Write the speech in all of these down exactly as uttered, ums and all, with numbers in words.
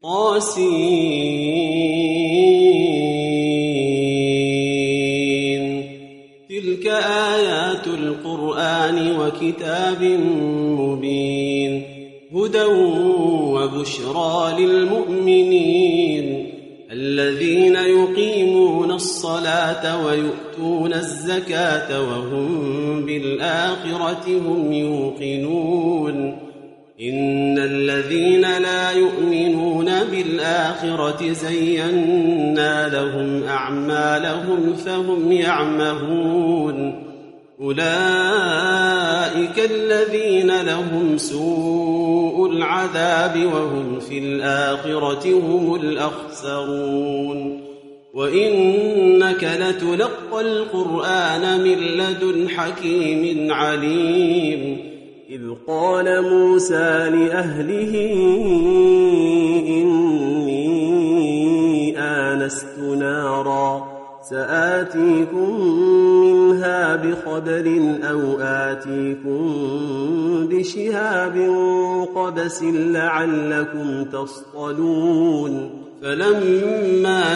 طاسين تلك آيات القرآن وكتاب مبين هدى وبشرى للمؤمنين الذين يقيمون الصلاة ويؤتون الزكاة وهم بالآخرة هم يوقنون إن الذين لا يؤمنون بالآخرة زينا لهم أعمالهم فهم يعمهون أولئك الذين لهم سوء العذاب وهم في الآخرة هم الأخسرون وإنك لتلقى القرآن من لدن حكيم عليم إذ قال موسى لأهله إني آنست نارا سآتيكم منها بخبر أو آتيكم بشهاب قبس لعلكم تصطلون فلما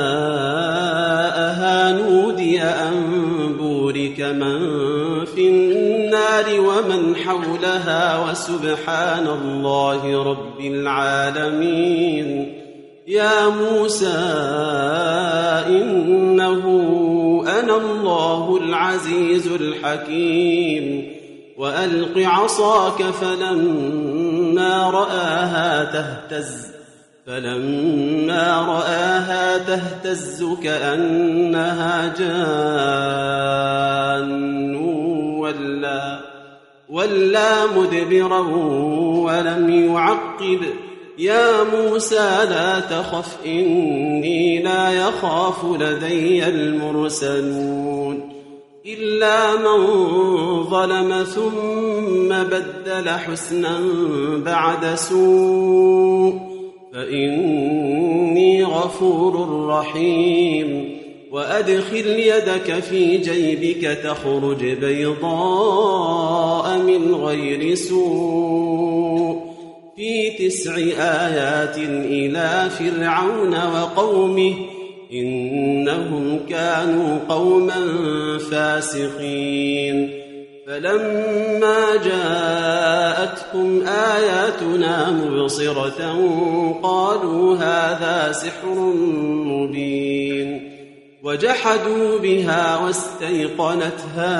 جاءها نودي أن بورك من في النار ومن حولها وسبحان الله رب العالمين يا موسى إنه أنا الله العزيز الحكيم وألق عصاك فلما رآها تهتز فلما رآها تهتز كأنها جان ولا, ولا مدبرا ولم يعقب يا موسى لا تخف إني لا يخاف لدي المرسلون إلا من ظلم ثم بدل حسنا بعد سوء فإني غفور رحيم وأدخل يدك في جيبك تخرج بيضاء من غير سوء في تسع آيات إلى فرعون وقومه إنهم كانوا قوما فاسقين فلما جاءتهم آياتنا مبصرة قالوا هذا سحر مبين وجحدوا بها واستيقنتها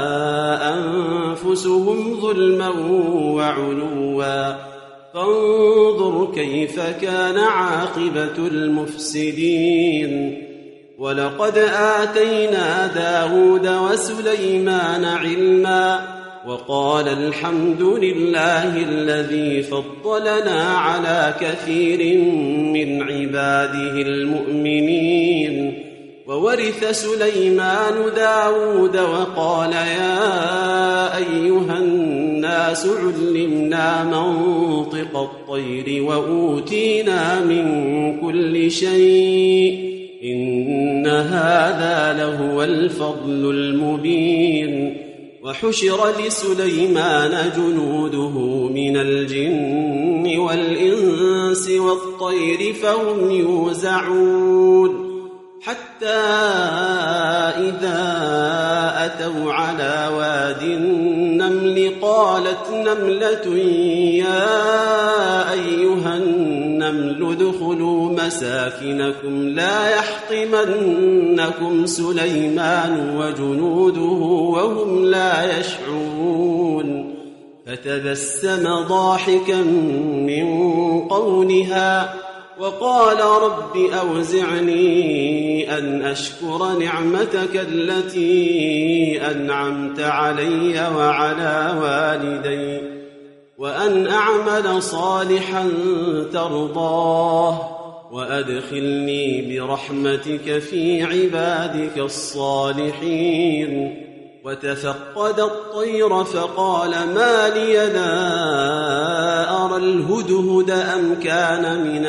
أنفسهم ظلما وعلوا فانظر كيف كان عاقبة المفسدين ولقد آتينا داود وسليمان علما وقال الحمد لله الذي فضلنا على كثير من عباده المؤمنين وورث سليمان داود وقال يا أيها الناس علمنا منطق الطير وأوتينا من كل شيء إن هذا لهو الفضل المبين وحشر لسليمان جنوده من الجن والإنس والطير فهم يوزعون حتى إذا أتوا على واد النمل قالت نملة يا أيها النمل ادخلوا مساكنكم لا يحطمنكم سليمان وجنوده وهم لا يشعرون فتبسم ضاحكا من قولها وقال رب أوزعني أن أشكر نعمتك التي أنعمت علي وعلى والدي وأن أعمل صالحا ترضاه وأدخلني برحمتك في عبادك الصالحين وتفقد الطير فقال ما لي لا أرى الهدهد أم كان من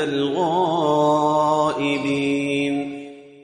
الغائبين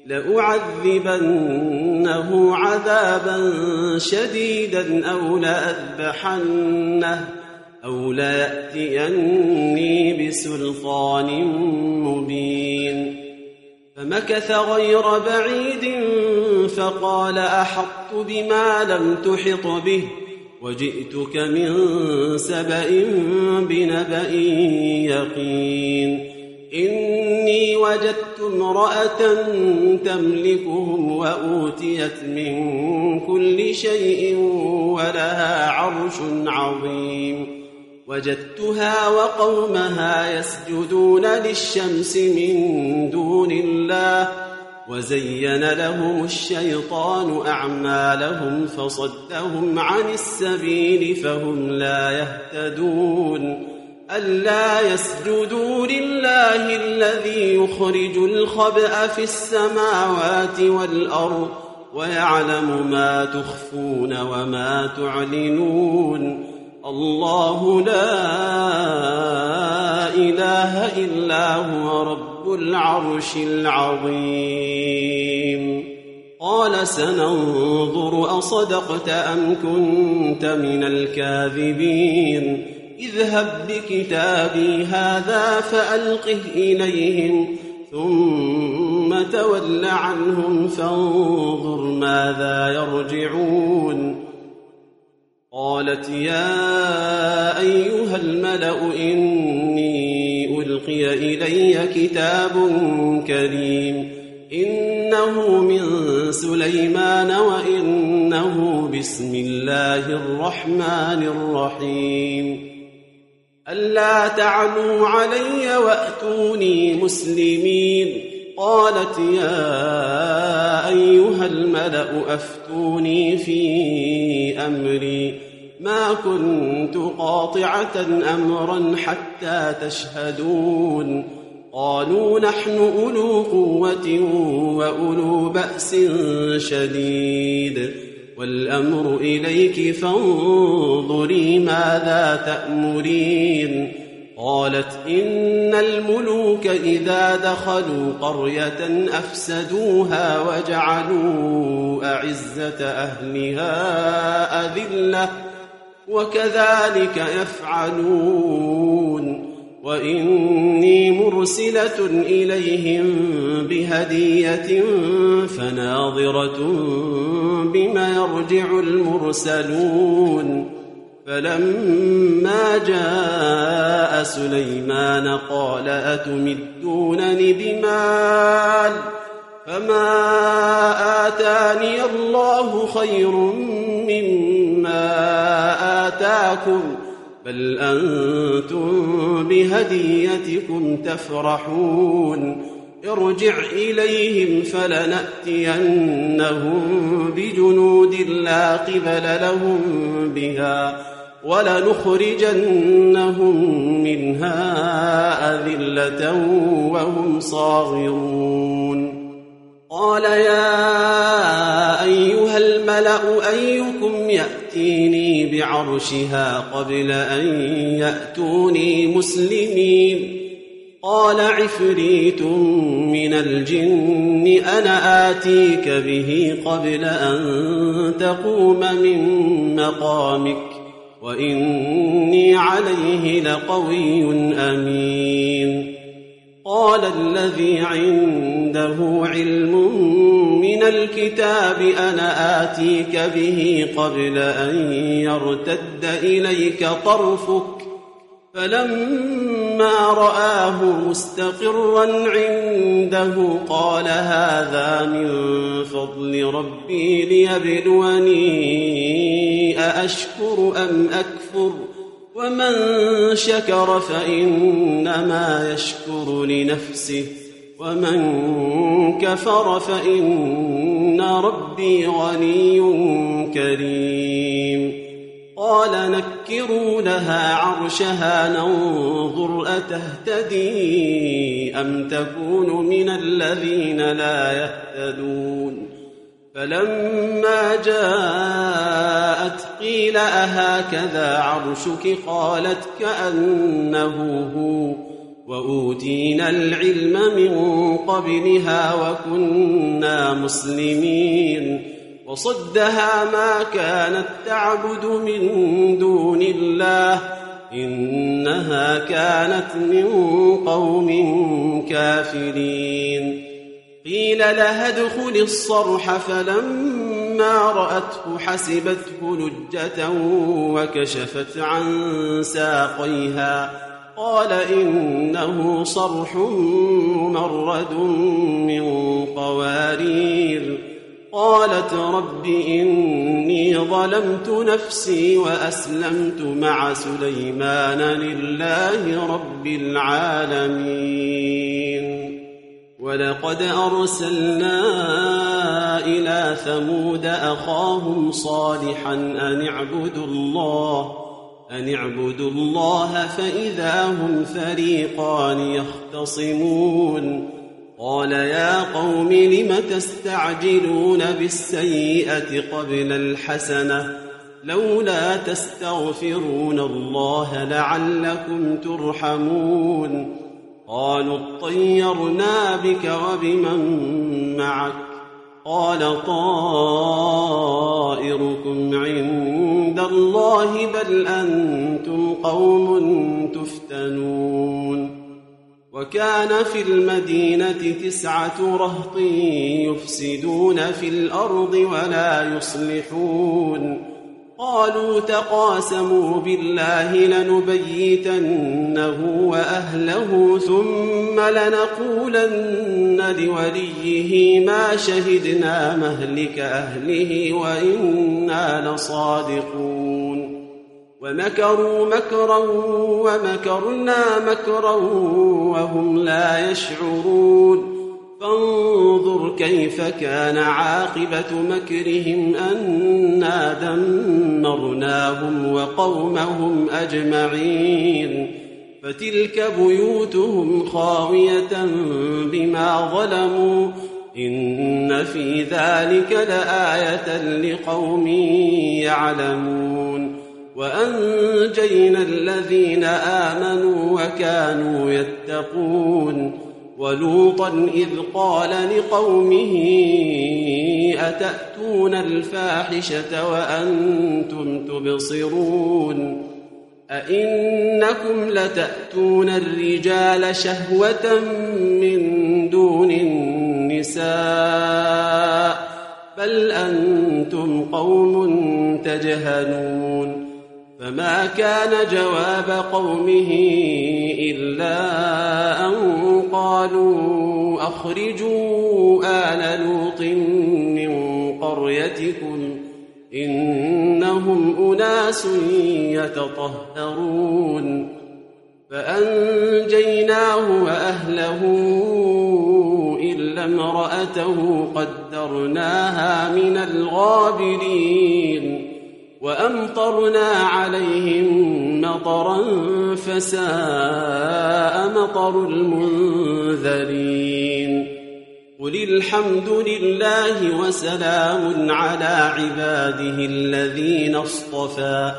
لأعذبنه عذابا شديدا أو لأذبحنه, أو ليأتيني بسلطان مبين. فمكث غير بعيد فقال أحطت بما لم تحط به وجئتك من سبأ بنبأ يقين. إني وجدت امرأة تملكهم وأوتيت من كل شيء ولها عرش عظيم. وجدتها وقومها يسجدون للشمس من دون الله وزين لهم الشيطان أعمالهم فصدهم عن السبيل فهم لا يهتدون. ألا يسجدوا لله الذي يخرج الخبأ في السماوات والأرض ويعلم ما تخفون وما تعلنون. الله لا إله إلا هو رب العرش العظيم. قال سننظر أصدقت أم كنت من الكاذبين. اذهب بكتابي هذا فألقه إليهم ثم تول عنهم فانظر ماذا يرجعون. قالت يا أيها الملأ إني ألقي إلي كتاب كريم إنه من سليمان وإنه بسم الله الرحمن الرحيم. ألا تعلوا علي وأتوني مسلمين. قالت يا أيها الملأ أفتوني في أمري ما كنت قاطعة أمرا حتى تشهدون. قالوا نحن أولو قوة وأولو بأس شديد والأمر إليك فانظري ماذا تأمرين. قالت إن الملوك إذا دخلوا قرية أفسدوها وجعلوا أعزة أهلها أذلة وكذلك يفعلون. وإني مرسلة إليهم بهدية فناظرة بما يرجع المرسلون. فلما جاء سليمان قال أتمدونني بمال فما آتاني الله خير مما آتاكم بل أنتم بهديتكم تفرحون. ارجع إليهم فلنأتينهم بجنود لا قبل لهم بها ولنخرجنهم منها أذلة وهم صاغرون. قال يا أيها الملأ أيكم يأتيني بعرشها قبل أن يأتوني مسلمين. قال عفريت من الجن أنا آتيك به قبل أن تقوم من مقامك وإني عليه لقوي أمين. قال الذي عنده علم من الكتاب أنا آتيك به قبل أن يرتد إليك طرفك فلما رآه مستقرا عنده قال هذا من فضل ربي ليبلوني أأشكر أم أكفر ومن شكر فإنما يشكر لنفسه ومن كفر فإن ربي غني كريم. قال نكروا لها عرشها ننظر أتهتدي أم تكون من الذين لا يهتدون. فلما جاءت قيل أهكذا عرشك قالت كأنه هو وأوتينا العلم من قبلها وكنا مسلمين. وصدها ما كانت تعبد من دون الله إنها كانت من قوم كافرين. قيل لها ادخل الصرح فلما رأته حسبته لجة وكشفت عن ساقيها قال إنه صرح ممرد من قوارير. قالت رب إني ظلمت نفسي وأسلمت مع سليمان لله رب العالمين. ولقد أرسلنا إلى ثمود أخاهم صالحا أن اعبدوا الله أن اعبدوا الله فإذا هم فريقان يختصمون. قال يا قوم لم تستعجلون بالسيئة قبل الحسنة لولا تستغفرون الله لعلكم ترحمون. قالوا اطيرنا بك وبمن معك قال طائركم عند الله بل أنتم قوم تفتنون. وكان في المدينة تسعة رهط يفسدون في الأرض ولا يصلحون. قالوا تقاسموا بالله لنبيتنه وأهله ثم لنقولن لوليه ما شهدنا مهلك أهله وإنا لصادقون. ومكروا مكرا ومكرنا مكرا وهم لا يشعرون. فانظر كيف كان عاقبة مكرهم أنا دمرناهم وقومهم أجمعين. فتلك بيوتهم خاوية بما ظلموا إن في ذلك لآية لقوم يعلمون. وأنجينا الذين آمنوا وكانوا يتقون. ولوطا إذ قال لقومه أتأتون الفاحشة وأنتم تبصرون أئنكم لتأتون الرجال شهوة من دون النساء بل أنتم قوم تجهلون. فما كان جواب قومه إلا أن قالوا أخرجوا آل لوط من قريتكم إنهم أناس يتطهرون. فأنجيناه وأهله إلا امرأته قدرناها من الغابرين. وأمطرنا عليهم مطرا فساء مطر المنذرين. قل الحمد لله وسلام على عباده الذين اصطفى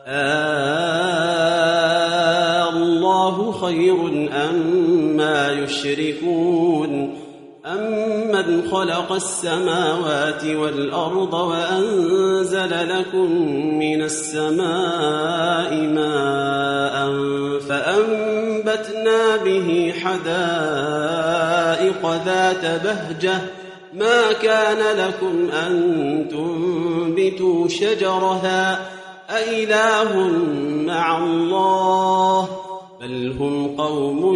آه الله خير أما يشركون. أمن خلق السماوات والأرض وأنزل لكم من السماء ماء فأنبتنا به حدائق ذات بهجة ما كان لكم أن تنبتوا شجرها أإله مع الله بل هم قوم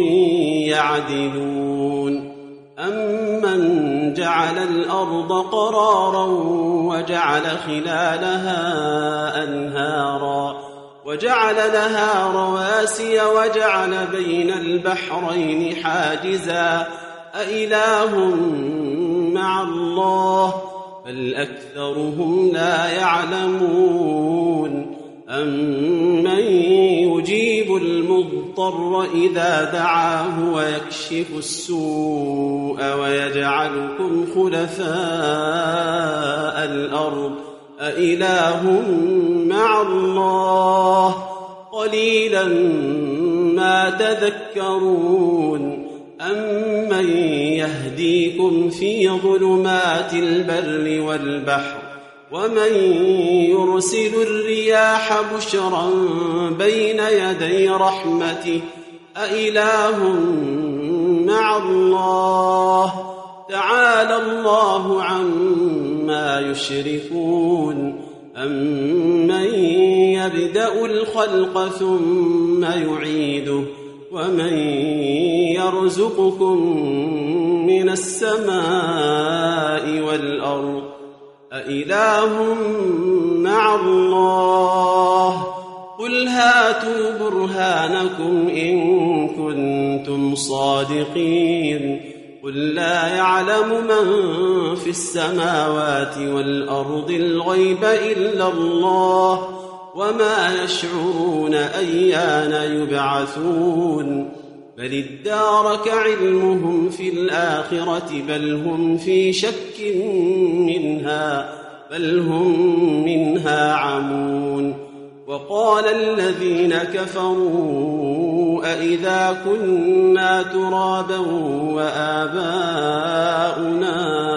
يعدلون. أمن جعل الأرض قرارا وجعل خلالها أنهارا وجعل لها رواسي وجعل بين البحرين حاجزا أإله مع الله بل أكثرهم لا يعلمون. أمن يجيب المضطر إذا دعاه ويكشف السوء ويجعلكم خلفاء الأرض أإله مع الله قليلا ما تذكرون. أمن يهديكم في ظلمات البر والبحر ومن يرسل الرياح بشرا بين يدي رحمته أإله مع الله تعالى الله عما يشركون أمن يبدأ الخلق ثم يعيده ومن يرزقكم من السماء والأرض أإله مع الله قل هاتوا برهانكم إن كنتم صادقين قل لا يعلم من في السماوات والأرض الغيب إلا الله وما يشعرون أيان يبعثون بل ادارك علمهم في الآخرة بل هم في شك منها بل هم منها عمون وقال الذين كفروا أإذا كنا ترابا وآباؤنا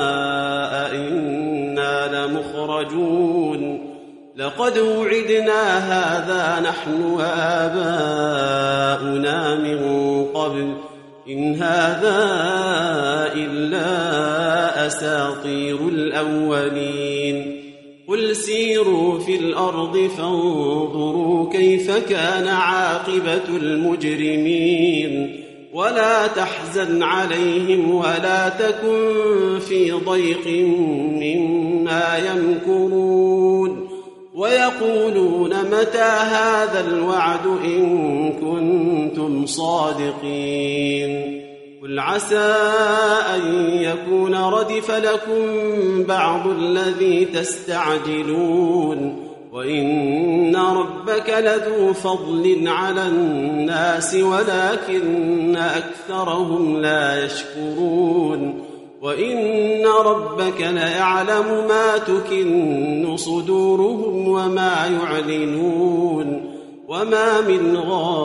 أئنا لمخرجون لقد وعدنا هذا نحن وآباؤنا من قبل إن هذا إلا أساطير الأولين قل سيروا في الأرض فانظروا كيف كان عاقبة المجرمين ولا تحزن عليهم ولا تكن في ضيق مما يمكرون ويقولون متى هذا الوعد إن كنتم صادقين قل عسى أن يكون ردف لكم بعض الذي تستعجلون وإن ربك لذو فضل على الناس ولكن أكثرهم لا يشكرون وإن ربك ليعلم ما تكن صدورهم وما يعلنون وما من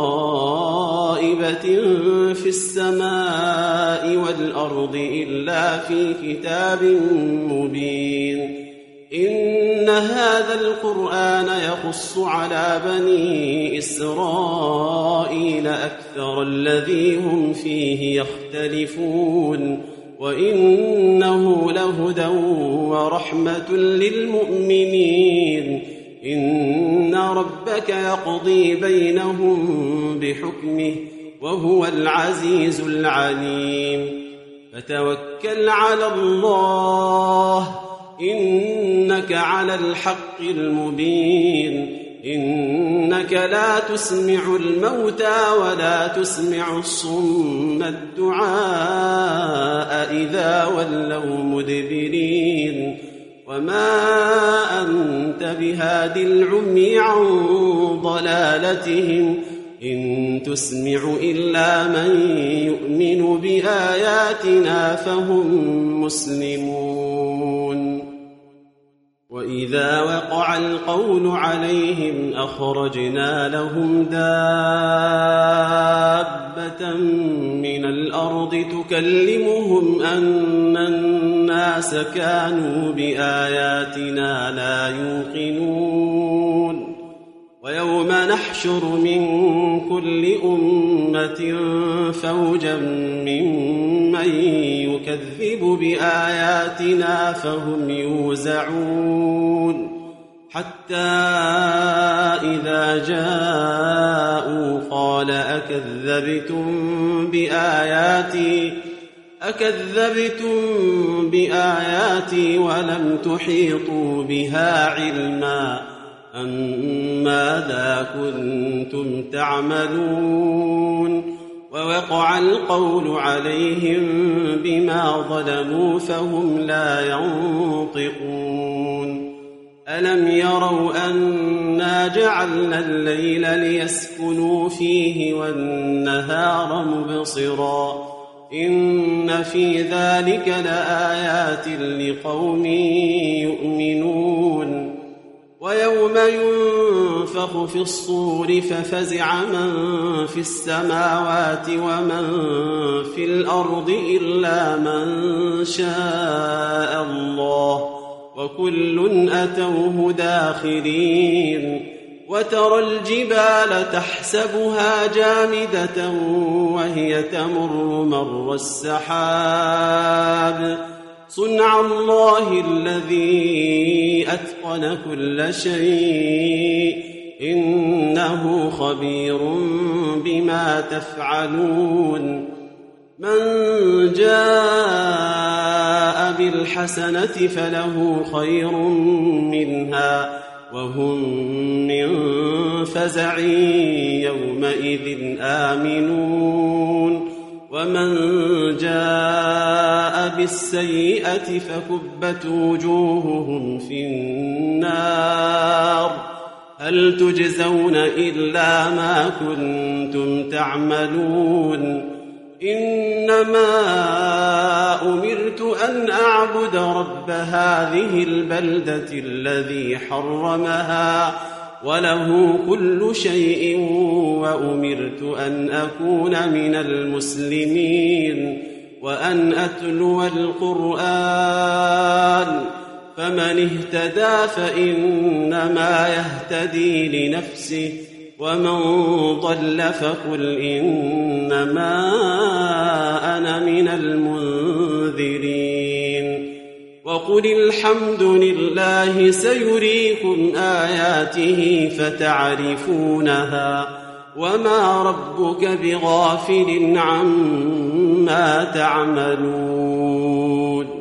غائبة في السماء والأرض إلا في كتاب مبين إن هذا القرآن يخص على بني إسرائيل أكثر الذي هم فيه يختلفون وإنه لهدى ورحمة للمؤمنين إن ربك يقضي بينهم بحكمه وهو العزيز العليم فتوكل على الله إنك على الحق المبين إنك لا تسمع الموتى ولا تسمع الصم الدعاء إذا ولوا مدبرين وما أنت بهاد العمي عن ضلالتهم إن تسمع إلا من يؤمن بآياتنا فهم مسلمون وإذا وقع القول عليهم أخرجنا لهم دابة من الأرض تكلمهم أن الناس كانوا بآياتنا لا يوقنون ويوم نحشر من كل أمة فوجا ممن يكذب بآياتنا فهم يوزعون حتى إذا جاءوا قال أكذبتم بآياتي أكذبتم بآياتي ولم تحيطوا بها علما أم ماذا كنتم تعملون ووقع القول عليهم بما ظلموا فهم لا ينطقون ألم يروا أنا جعلنا الليل ليسكنوا فيه والنهار مبصرا إن في ذلك لآيات لقوم يؤمنون ويوم ينفخ في الصور ففزع من في السماوات ومن في الأرض إلا من شاء الله وكل أتوه داخرين وترى الجبال تحسبها جامدة وهي تمر مر السحاب صنع الله الذي أتقن كل شيء إنه خبير بما تفعلون من جاء بالحسنة فله خير منها وهم من فزع يومئذ آمنون ومن جاء بالسيئة فكبت وجوههم في النار هل تجزون إلا ما كنتم تعملون إنما أمرت أن أعبد رب هذه البلدة الذي حرمها وله كل شيء وأمرت أن أكون من المسلمين وأن أتلو القرآن فمن اهتدى فإنما يهتدي لنفسه ومن ضل فقل إنما أنا من المنذرين وقل الحمد لله سيريكم آياته فتعرفونها وما ربك بغافل عما تعملون